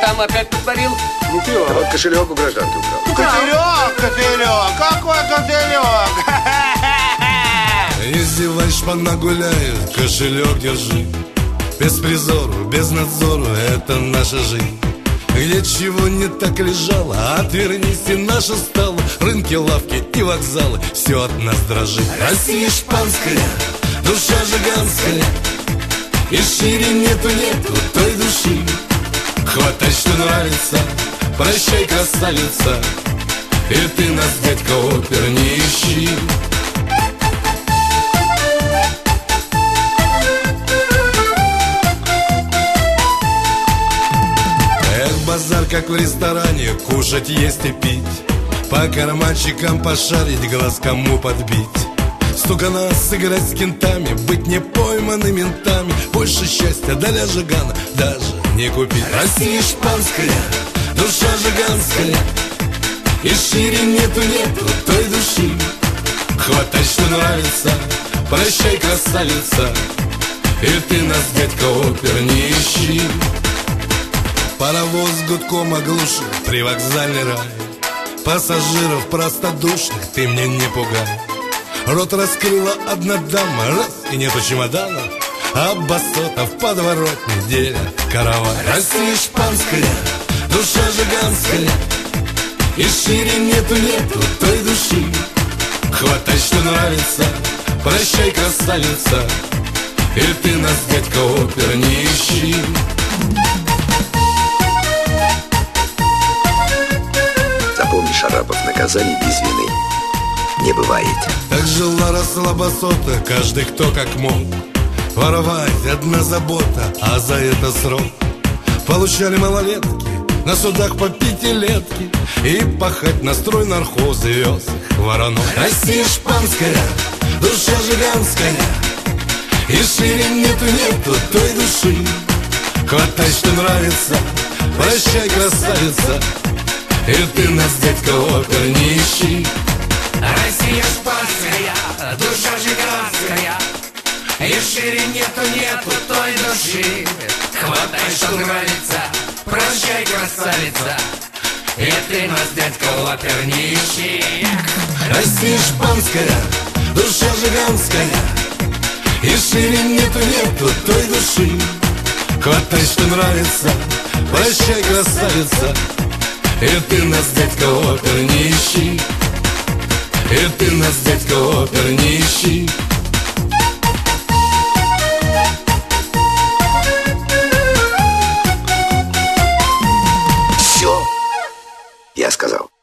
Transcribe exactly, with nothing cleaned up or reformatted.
сам опять потворил? Не ты, а вот кошелек у гражданки украл. Кошелек, кошелек, какой кошелек? Издеваешься, нагуляет, кошелек держи. Без призору, без надзору, это наша жизнь. Где чего не так лежало, отвернись, и наша стала. Рынки, лавки и вокзалы, все от нас дрожит. Россия испанская, душа жиганская, и шире нету, нету той души. Хватай, что нравится, прощай, красавица, и ты нас, дядька опер, не ищи. Базар, как в ресторане, кушать, есть и пить, по карманчикам пошарить, глаз кому подбить. Стукана сыграть с кентами, быть не пойманным ментами. Больше счастья для Жигана даже не купить. Россия испанская, душа жиганская, и шире нету, нету той души. Хватай, что нравится, прощай, красавица, и ты нас, дядька опер, не ищи. Паровоз гудком оглушил привокзальный рай. Пассажиров простодушных ты мне не пугай. Рот раскрыла одна дама, раз, и нету чемодана, а басота в подворотне делят каравай. Россия испанская, душа жиганская, и шире нету, нету той души. Хватай, что нравится, прощай, красавица, и ты нас, дядька опер, не ищи. Запомни, Шарапов, наказаний без вины не бывает. Так жила, росла басота, каждый кто как мог. Воровать одна забота, а за это срок. Получали малолетки на судах по пятилетки, и пахать на строй нархоз вез воронок. Россия испанская, душа жиганская, и шире нету, нету той души. Хватай, что нравится, прощай, красавица, и ты нас, дядька опер, не ищи. Россия испанская, душа жиганская, и шире нету, нету той души. Хватай, что нравится, прощай, красавица, и ты нас, дядька опер, не ищи. Россия испанская, душа жиганская, и шире нету, нету той души. Хватай, что нравится, прощай, красавица, и ты нас, дядька опер, не ищи. И ты нас, дядька опер, не ищи. Все, я сказал.